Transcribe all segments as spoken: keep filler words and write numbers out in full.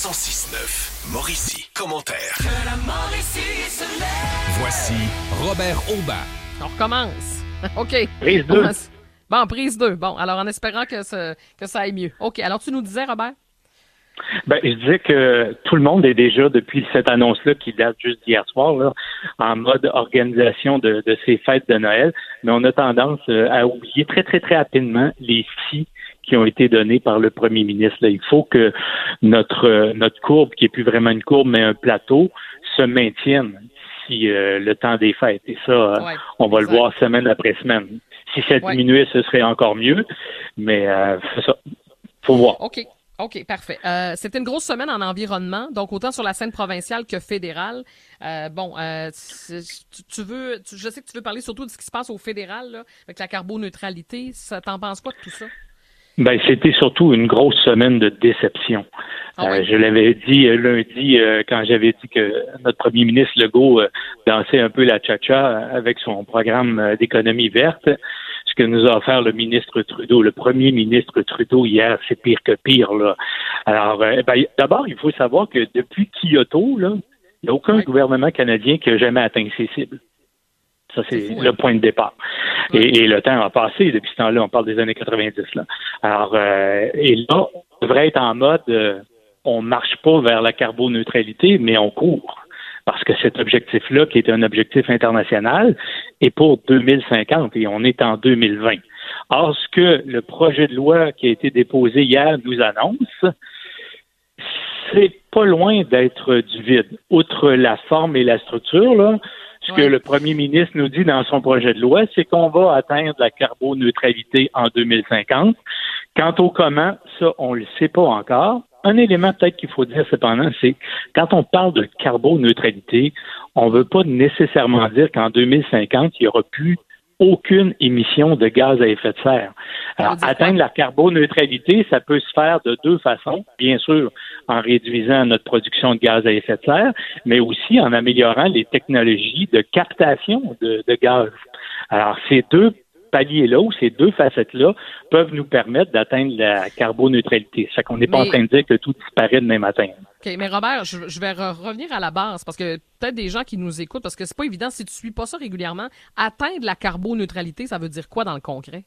cent six neuf, Mauricie, commentaire. Que la Mauricie se lève. Voici Robert Aubin. On recommence. OK. Prise deux. Bon, prise deux. Bon, alors en espérant que, ce, que ça aille mieux. OK. Alors, tu nous disais, Robert? Ben, je disais que tout le monde est déjà, depuis cette annonce-là, qui date juste d'hier soir, là, en mode organisation de, de ces fêtes de Noël. Mais on a tendance à oublier très, très, très rapidement les si qui ont été donnés par le premier ministre. Là, il faut que notre notre courbe, qui est plus vraiment une courbe, mais un plateau, se maintienne si euh, le temps des fêtes. Et ça, euh, ouais, on va exact. le voir semaine après semaine. Si ça diminuait, ce serait encore mieux. Mais euh, c'est ça. Faut voir. OK. OK, parfait. Euh, c'était une grosse semaine en environnement, donc autant sur la scène provinciale que fédérale. Euh, bon, euh, tu, tu veux, tu, je sais que tu veux parler surtout de ce qui se passe au fédéral, là, avec la carboneutralité. Ça, t'en penses quoi de tout ça? Ben, c'était surtout une grosse semaine de déception. Ah oui? euh, je l'avais dit euh, lundi euh, quand j'avais dit que notre premier ministre Legault euh, dansait un peu la cha-cha avec son programme euh, d'économie verte. Ce que nous a offert le ministre Trudeau, le premier ministre Trudeau hier, c'est pire que pire, là. Alors, euh, ben, d'abord, il faut savoir que depuis Kyoto, là, il n'y a aucun oui. gouvernement canadien qui a jamais atteint ses cibles. Ça, c'est, c'est fou, le hein? point de départ. Ouais. Et, et le temps a passé depuis ce temps-là. On parle des années quatre-vingt-dix, là. Alors, euh, et là, on devrait être en mode, euh, on marche pas vers la carboneutralité, mais on court. Parce que cet objectif-là, qui est un objectif international, est pour deux mille cinquante et on est en deux mille vingt. Or, ce que le projet de loi qui a été déposé hier nous annonce, c'est pas loin d'être du vide. Outre la forme et la structure, là, ce que le premier ministre nous dit dans son projet de loi, c'est qu'on va atteindre la carboneutralité en deux mille cinquante. Quant au comment, ça, on le sait pas encore. Un élément peut-être qu'il faut dire cependant, c'est quand on parle de carboneutralité, on ne veut pas nécessairement dire qu'en deux mille cinquante, il n'y aura plus aucune émission de gaz à effet de serre. Alors, atteindre la carboneutralité, ça peut se faire de deux façons. Bien sûr, en réduisant notre production de gaz à effet de serre, mais aussi en améliorant les technologies de captation de, de gaz. Alors, ces deux paliers-là ou ces deux facettes-là peuvent nous permettre d'atteindre la carboneutralité. Ça fait qu'on n'est pas mais... en train de dire que tout disparaît demain matin. OK, mais Robert, je, je vais re- revenir à la base parce que peut-être des gens qui nous écoutent, parce que c'est pas évident si tu suis pas ça régulièrement. Atteindre la carboneutralité, ça veut dire quoi dans le concret?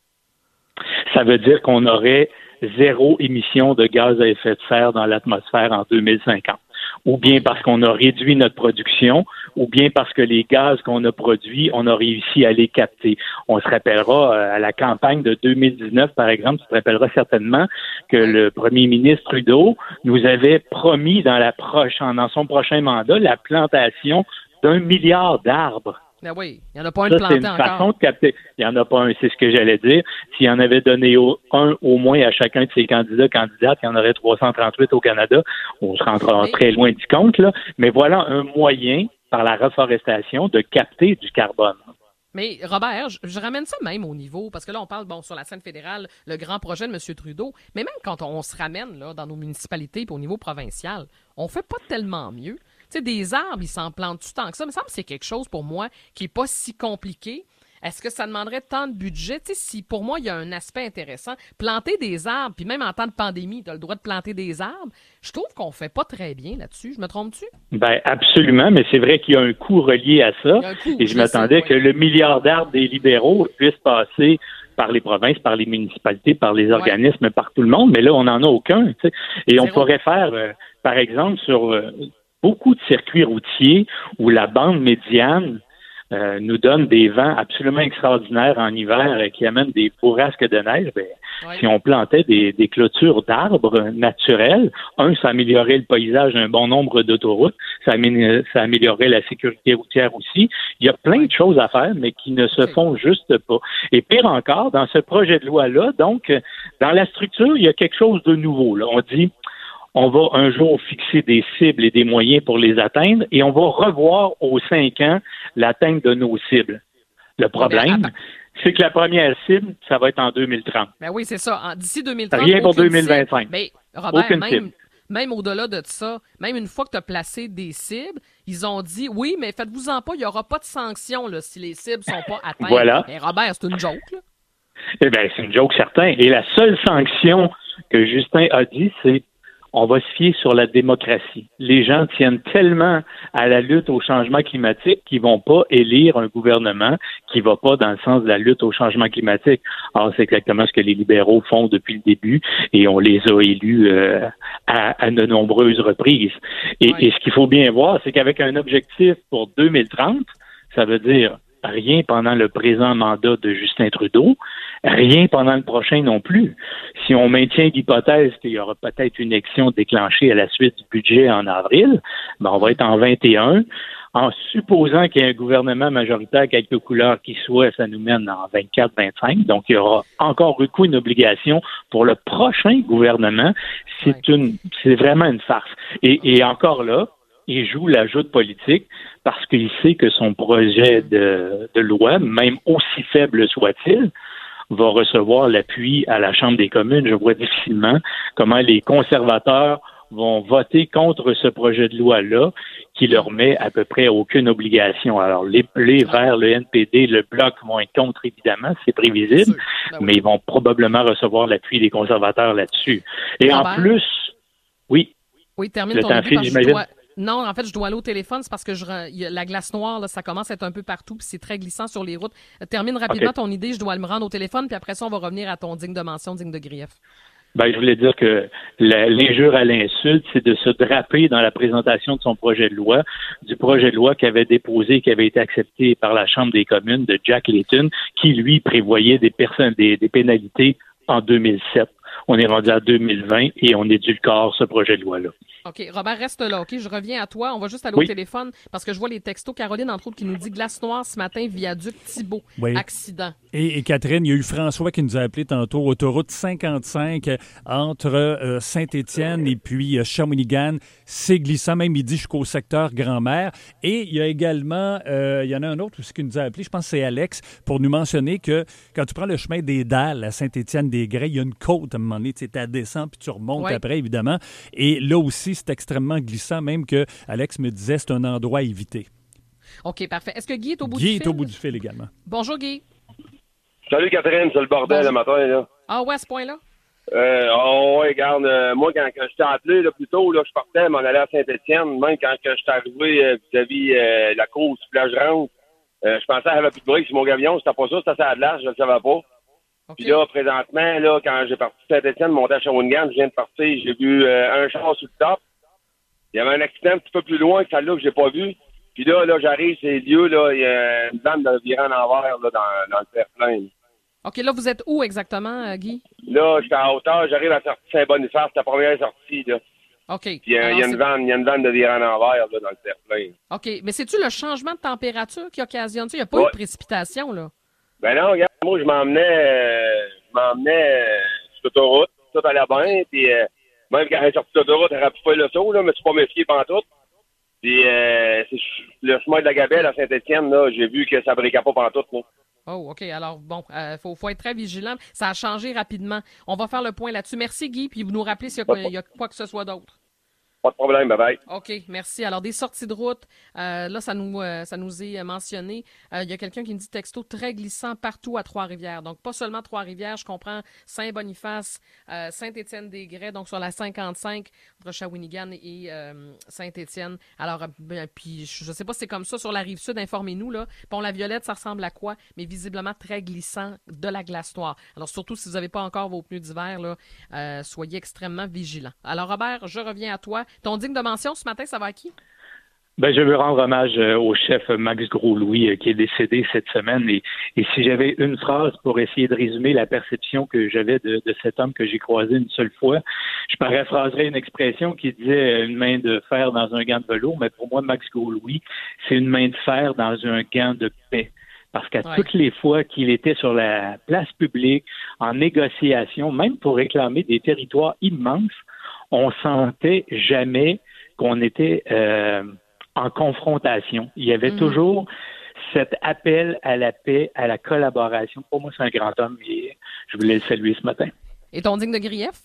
Ça veut dire qu'on aurait zéro émission de gaz à effet de serre dans l'atmosphère en deux mille cinquante. Ou bien parce qu'on a réduit notre production, ou bien parce que les gaz qu'on a produits, on a réussi à les capter. On se rappellera à la campagne de deux mille dix-neuf, par exemple, tu te rappelleras certainement que le premier ministre Trudeau nous avait promis dans, la proche, dans son prochain mandat la plantation d'un milliard d'arbres. Ben oui, il n'y en a pas un ça, de planté c'est une encore. façon de capter. Il n'y en a pas un, c'est ce que j'allais dire. S'il y en avait donné au, un au moins à chacun de ces candidats, candidates, il y en aurait trois cent trente-huit au Canada. On se rendra très loin du compte, là. Mais voilà un moyen, par la reforestation, de capter du carbone. Mais Robert, je, je ramène ça même au niveau, parce que là, on parle, bon, sur la scène fédérale, le grand projet de M. Trudeau, mais même quand on, on se ramène là, dans nos municipalités et au niveau provincial, on fait pas tellement mieux. Tu sais, des arbres, ils s'en plantent tout tant que ça. Il me semble que c'est quelque chose, pour moi, qui n'est pas si compliqué. Est-ce que ça demanderait tant de budget? Tu sais, si pour moi, il y a un aspect intéressant, planter des arbres, puis même en temps de pandémie, tu as le droit de planter des arbres, je trouve qu'on fait pas très bien là-dessus. Je me trompe-tu? Ben absolument, mais c'est vrai qu'il y a un coût relié à ça. Coût, et je, je m'attendais sais, que oui. le milliard d'arbres des libéraux puisse passer par les provinces, par les municipalités, par les organismes, ouais. par tout le monde, mais là, on n'en a aucun. Tu sais. Et Zéro. On pourrait faire, euh, par exemple, sur euh, beaucoup de circuits routiers où la bande médiane Euh, nous donne des vents absolument extraordinaires en hiver euh, qui amènent des bourrasques de neige, ben, oui. si on plantait des, des clôtures d'arbres naturels, un, ça améliorerait le paysage d'un bon nombre d'autoroutes, ça, amé- ça améliorerait la sécurité routière aussi. Il y a plein de choses à faire, mais qui ne se oui. font juste pas. Et pire encore, dans ce projet de loi-là, donc, dans la structure, il y a quelque chose de nouveau. Là. On dit on va un jour fixer des cibles et des moyens pour les atteindre et on va revoir aux cinq ans l'atteinte de nos cibles. Le problème, ben, c'est que la première cible, ça va être en deux mille trente. Ben oui, c'est ça. En, d'ici deux mille trente, rien pour deux mille vingt-cinq. Mais Robert, aucune même, cible. Même au-delà de ça, même une fois que tu as placé des cibles, ils ont dit, oui, mais faites-vous-en pas, il n'y aura pas de sanction là, si les cibles ne sont pas atteintes. Voilà. Mais Robert, c'est une joke, là. Eh bien, c'est une joke certain. Et la seule sanction que Justin a dit, c'est on va se fier sur la démocratie. Les gens tiennent tellement à la lutte au changement climatique qu'ils vont pas élire un gouvernement qui va pas dans le sens de la lutte au changement climatique. Alors, c'est exactement ce que les libéraux font depuis le début et on les a élus euh, à, à de nombreuses reprises. Et, ouais. et ce qu'il faut bien voir, c'est qu'avec un objectif pour deux mille trente, ça veut dire rien pendant le présent mandat de Justin Trudeau, rien pendant le prochain non plus. Si on maintient l'hypothèse qu'il y aura peut-être une élection déclenchée à la suite du budget en avril, ben on va être en vingt et un. En supposant qu'il y ait un gouvernement majoritaire, quelque couleur qui soit, ça nous mène en vingt-quatre vingt-cinq. Donc, il y aura encore du coup une obligation pour le prochain gouvernement. C'est ouais. une, c'est vraiment une farce. Et, et encore là, il joue la joute politique parce qu'il sait que son projet de, de loi, même aussi faible soit-il, va recevoir l'appui à la Chambre des communes. Je vois difficilement comment les conservateurs vont voter contre ce projet de loi-là qui leur met à peu près aucune obligation. Alors, les, les Verts, le N P D, le Bloc vont être contre, évidemment, c'est prévisible, ben oui. mais ils vont probablement recevoir l'appui des conservateurs là-dessus. Et Robert, en plus, oui. Oui, termine le ton temps idée, file, j'imagine. Dois... Non, en fait, je dois aller au téléphone, c'est parce que je, y a la glace noire, là, ça commence à être un peu partout, puis c'est très glissant sur les routes. Termine rapidement okay. ton idée, je dois me rendre au téléphone, puis après ça, on va revenir à ton digne de mention, digne de grief. Ben, je voulais dire que la, l'injure à l'insulte, c'est de se draper dans la présentation de son projet de loi, du projet de loi qu'avait déposé, qui avait été accepté par la Chambre des communes de Jack Layton, qui, lui, prévoyait des personnes, des, des pénalités en deux mille sept. On est rendu à deux mille vingt et on édulcore ce projet de loi-là. OK. Robert, reste là, OK? Je reviens à toi. On va juste aller oui. au téléphone parce que je vois les textos. Caroline, entre autres, qui nous dit glace noire ce matin, viaduc Thibault. Oui. Accident. Et, et Catherine, il y a eu François qui nous a appelé tantôt. Autoroute cinquante-cinq entre euh, Saint-Étienne et puis euh, Shawinigan. C'est glissant, même il dit jusqu'au secteur Grand-Mère. Et il y a également, euh, il y en a un autre aussi qui nous a appelé, je pense que c'est Alex, pour nous mentionner que quand tu prends le chemin des Dalles à Saint-Étienne-des-Grès, il y a une côte à un moment donné, tu descends puis tu remontes oui. après, évidemment. Et là aussi, c'est extrêmement glissant, même que Alex me disait c'est un endroit à éviter. OK, parfait. Est-ce que Guy est au bout Guy du fil? Guy est au bout du fil également. Bonjour, Guy. Salut, Catherine, c'est le bordel Bonjour. le matin, là. Ah ouais, à ce point-là? Euh, oh, ouais, regarde, euh, moi, quand, quand je t'ai appelé, là, plus tôt, là, je partais, m'en allais à Saint-Étienne, même quand que je suis arrivé euh, vis-à-vis euh, la course plage-rente, euh, je pensais qu'il n'y avait plus de briques sur mon gabion, c'était pas ça, c'était ça à de l'âge, je le savais pas. Okay. Puis là, présentement, là, quand j'ai parti de Saint-Étienne, monté à Shawinigan, je viens de partir, j'ai vu euh, un char sur le top. Il y avait un accident un petit peu plus loin que celle-là que j'ai pas vu. Puis là, là, j'arrive, ces lieux, là, il y a une bande de virant en envers, là, dans, dans le terre-plein. OK, là, vous êtes où exactement, euh, Guy? Là, j'étais à hauteur, j'arrive à la sortie Saint-Boniface, c'est la première sortie, là. OK. Puis il y a, y a une vanne, il y a une vanne de virant en envers, là, dans le terre-plein. OK, mais c'est-tu le changement de température qui occasionne ça? Il n'y a pas ouais. eu de précipitation, là? Ben non, regarde, moi, je m'emmenais, euh, je m'emmenais euh, sur l'autoroute, tout allait bien, puis euh, même quand elle est sortie de l'autoroute, elle aurait pu faire le saut, là, mais je suis pas méfié pantoute. Puis euh, c'est le chemin de la Gabelle à Saint-Étienne, là, j'ai vu que ça briquait pas pantoute, là. Oh, OK. Alors, bon, il euh, faut, faut être très vigilant. Ça a changé rapidement. On va faire le point là-dessus. Merci, Guy, puis vous nous rappelez s'il y a, y a quoi que ce soit d'autre. Pas de problème, bye-bye. OK, merci. Alors, des sorties de route, euh, là, ça nous, euh, ça nous est mentionné. Il euh, y a quelqu'un qui me dit texto très glissant partout à Trois-Rivières. Donc, pas seulement Trois-Rivières, je comprends Saint-Boniface, euh, Saint-Étienne-des-Grès, donc sur la cinquante-cinq, entre Shawinigan et euh, Saint-Étienne. Alors, ben, puis, je sais pas si c'est comme ça sur la Rive-Sud, informez-nous, là. Pont-la-Violette, ça ressemble à quoi? Mais visiblement très glissant, de la glace noire. Alors, surtout si vous n'avez pas encore vos pneus d'hiver, là, euh, soyez extrêmement vigilants. Alors, Robert, je reviens à toi. Ton digne de mention ce matin, ça va à qui? Ben, je veux rendre hommage euh, au chef Max Gros-Louis euh, qui est décédé cette semaine. Et, et si j'avais une phrase pour essayer de résumer la perception que j'avais de, de cet homme que j'ai croisé une seule fois, je paraphraserais une expression qui disait une main de fer dans un gant de velours. Mais pour moi, Max Gros-Louis, c'est une main de fer dans un gant de paix. Parce qu'à ouais. toutes les fois qu'il était sur la place publique, en négociation, même pour réclamer des territoires immenses, on sentait jamais qu'on était euh, en confrontation. Il y avait mmh. toujours cet appel à la paix, à la collaboration. Pour moi, c'est un grand homme et je voulais le saluer ce matin. Et ton digne de grief?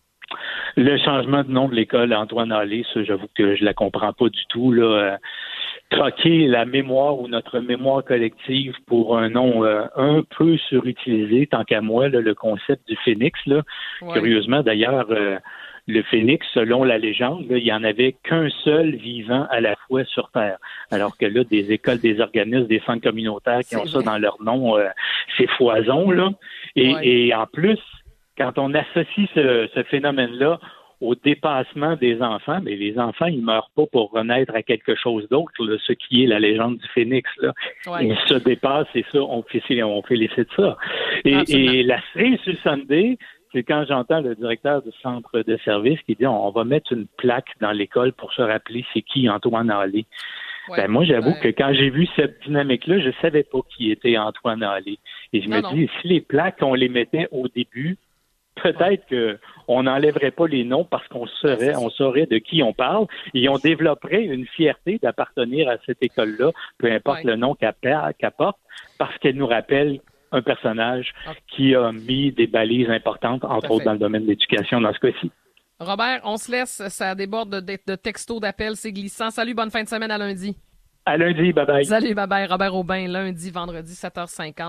Le changement de nom de l'école Antoine Allais, ça, j'avoue que je la comprends pas du tout, là. Euh, troquer la mémoire ou notre mémoire collective pour un nom euh, un peu surutilisé, tant qu'à moi, là, le concept du phénix, là. Ouais. Curieusement, d'ailleurs, euh, le phénix, selon la légende, là, il n'y en avait qu'un seul vivant à la fois sur Terre. Alors que là, des écoles, des organismes, des centres communautaires qui C'est ont vrai. ça dans leur nom, euh, c'est foison, là. Et, Ouais. et en plus, quand on associe ce, ce phénomène-là au dépassement des enfants, mais les enfants, ils meurent pas pour renaître à quelque chose d'autre, là, ce qui est la légende du phénix, là. Ouais. Ils se dépassent et ça, on félicite, on félicite ça. Et, Absolument. et la cerise sur le Sunday, c'est quand j'entends le directeur du centre de service qui dit on, on va mettre une plaque dans l'école pour se rappeler c'est qui Antoine Allé. Ouais. Ben moi, j'avoue Ouais. que quand j'ai vu cette dynamique-là, je savais pas qui était Antoine Allé. Et je Non, me non. dis, si les plaques, on les mettait au début, peut-être que on n'enlèverait pas les noms parce qu'on saurait, on saurait de qui on parle et on développerait une fierté d'appartenir à cette école-là, peu importe Ouais. le nom qu'elle pa- qu'elle porte, parce qu'elle nous rappelle un personnage Ok. qui a mis des balises importantes, entre à autres fait. dans le domaine de l'éducation dans ce cas-ci. Robert, on se laisse. Ça déborde de, de, de textos, d'appels, c'est glissant. Salut, bonne fin de semaine à lundi. À lundi, bye bye. Salut, bye bye. Robert Aubin, lundi, vendredi, sept heures cinquante.